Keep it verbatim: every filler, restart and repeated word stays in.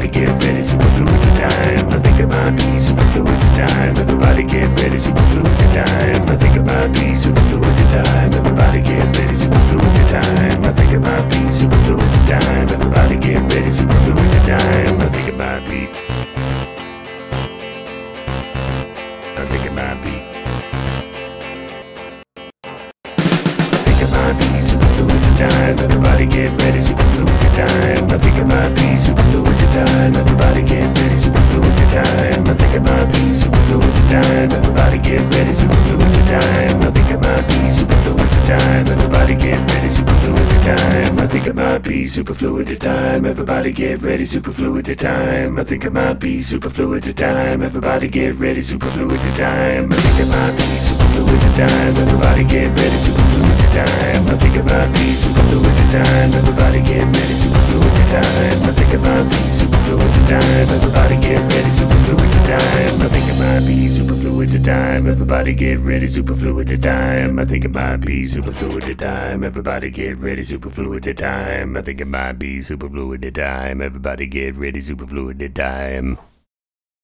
Everybody get ready, super fluid to time. I think it might be super fluid to time. Everybody get ready, super fluid to time. I think it might be super fluid to time. Everybody get ready, super fluid to time. I think it might be super fluid to time. Everybody get ready, super fluid to time. I think it might be. I think it might be. Might be super fluid to time. Everybody get ready, super fluid to time. I think it might be super fluid to time. Everybody get ready, super fluid to time. I think it might be super fluid to time. Everybody get ready, super fluid to time. I think it might be super fluid to time. Everybody get ready, super fluid to time. I think it might be super fluid to time. Everybody get ready, super fluid to time. I think it might be super fluid to time. Everybody get ready, super fluid to time. I think it might be super fluid to time. Everybody get ready, super fluid to time. I think it might be super fluid to time. Everybody get ready, super fluid to time. I think it might be super fluid to time. Everybody get ready, super fluid to time. I think it might be super fluid to time. Everybody get ready, super fluid to time. I think it might be super fluid to time. Everybody get ready, super fluid to time. I think it might be super fluid to time. Everybody get ready, super fluid to time.